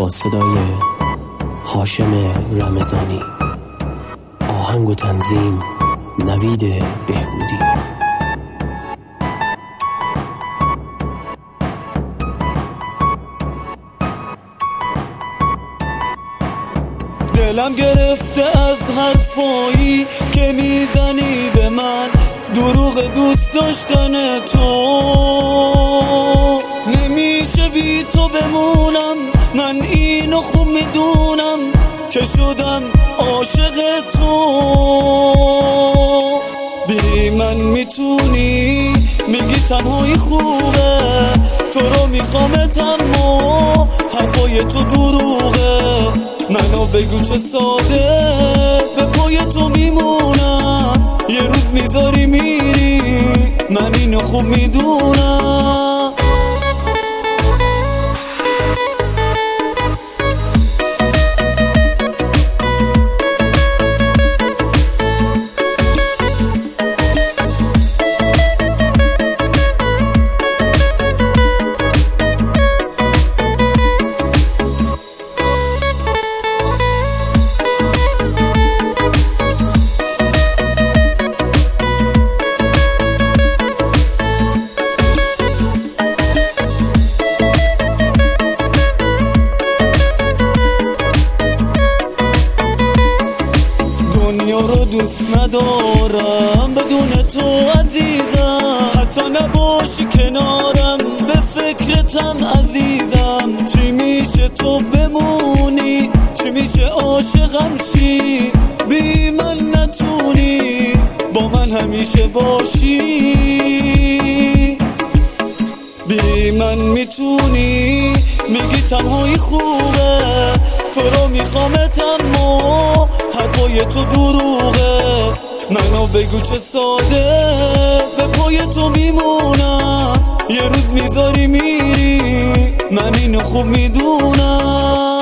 با صدای هاشم رمضانی، آهنگ و تنظیم نوید بهبودی. دلم گرفته از حرفایی که میزنی به من، دروغ دوست داشتن تو. نمیشه بی تو بمونم، من اینو خوب میدونم که شدم عاشق تو. بی من میتونی میگی تنهایی خوبه، تو رو میخوامت اما حرفای تو دروغه. منو بگو چه ساده به پای تو میمونم، یه روز میذاری میری من اینو خوب میدونم. دنیا رو دوست ندارم بدون تو عزیزم، حتی نباشی کنارم به فکرتم عزیزم. چی میشه تو بمونی، چی میشه عاشقم شی، بی من نتونی با من همیشه باشی. بی من میتونی میگی تنهایی خوبه، تو رو میخوامت اما حرفای تو دروغه. منو بگو چه ساده به پای تو میمونم، یه روز میذاری میری من اینو خوب میدونم.